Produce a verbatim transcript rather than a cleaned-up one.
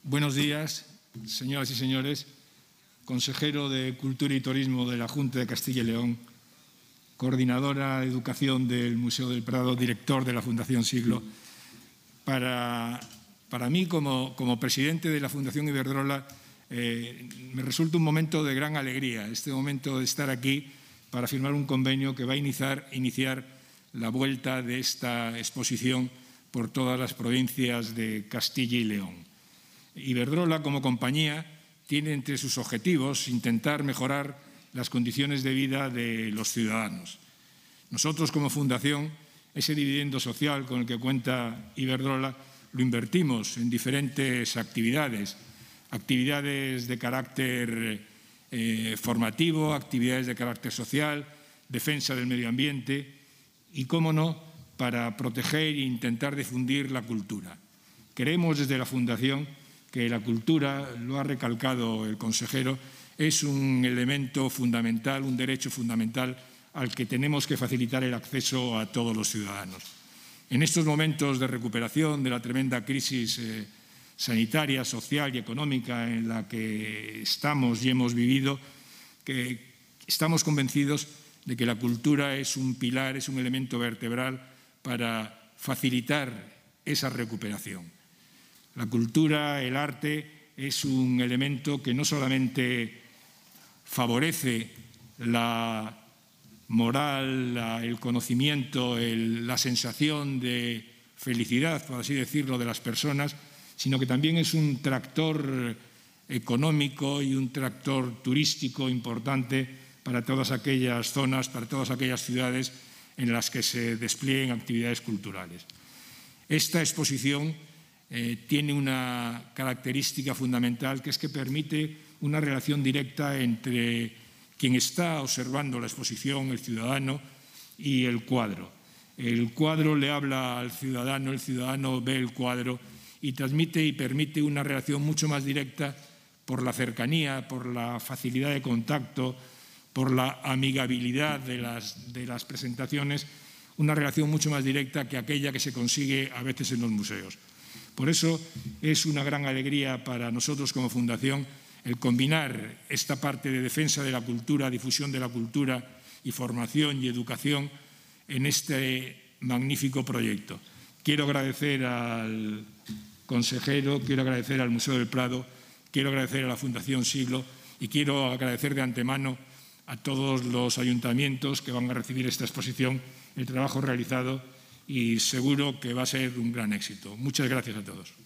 Buenos días, señoras y señores. Consejero de Cultura y Turismo de la Junta de Castilla y León, coordinadora de Educación del Museo del Prado, director de la Fundación Siglo. Para, para mí, como, como presidente de la Fundación Iberdrola, eh, me resulta un momento de gran alegría, este momento de estar aquí para firmar un convenio que va a iniciar, iniciar la vuelta de esta exposición por todas las provincias de Castilla y León. Iberdrola, como compañía, tiene entre sus objetivos intentar mejorar las condiciones de vida de los ciudadanos. Nosotros, como Fundación, ese dividendo social con el que cuenta Iberdrola lo invertimos en diferentes actividades, actividades de carácter eh, formativo, actividades de carácter social, defensa del medio ambiente y, cómo no, para proteger e intentar difundir la cultura. Creemos desde la Fundación que la cultura, lo ha recalcado el consejero, es un elemento fundamental, un derecho fundamental al que tenemos que facilitar el acceso a todos los ciudadanos. En estos momentos de recuperación de la tremenda crisis eh, sanitaria, social y económica en la que estamos y hemos vivido, que estamos convencidos de que la cultura es un pilar, es un elemento vertebral para facilitar esa recuperación. La cultura, el arte, es un elemento que no solamente favorece la moral, la, el conocimiento, el, la sensación de felicidad, por así decirlo, de las personas, sino que también es un tractor económico y un tractor turístico importante para todas aquellas zonas, para todas aquellas ciudades en las que se desplieguen actividades culturales. Esta exposición Eh, tiene una característica fundamental, que es que permite una relación directa entre quien está observando la exposición, el ciudadano, y el cuadro. El cuadro le habla al ciudadano, el ciudadano ve el cuadro y transmite y permite una relación mucho más directa por la cercanía, por la facilidad de contacto, por la amigabilidad de las, de las presentaciones, una relación mucho más directa que aquella que se consigue a veces en los museos. Por eso es una gran alegría para nosotros como Fundación el combinar esta parte de defensa de la cultura, difusión de la cultura y formación y educación en este magnífico proyecto. Quiero agradecer al consejero, quiero agradecer al Museo del Prado, quiero agradecer a la Fundación Siglo y quiero agradecer de antemano a todos los ayuntamientos que van a recibir esta exposición el trabajo realizado, y seguro que va a ser un gran éxito. Muchas gracias a todos.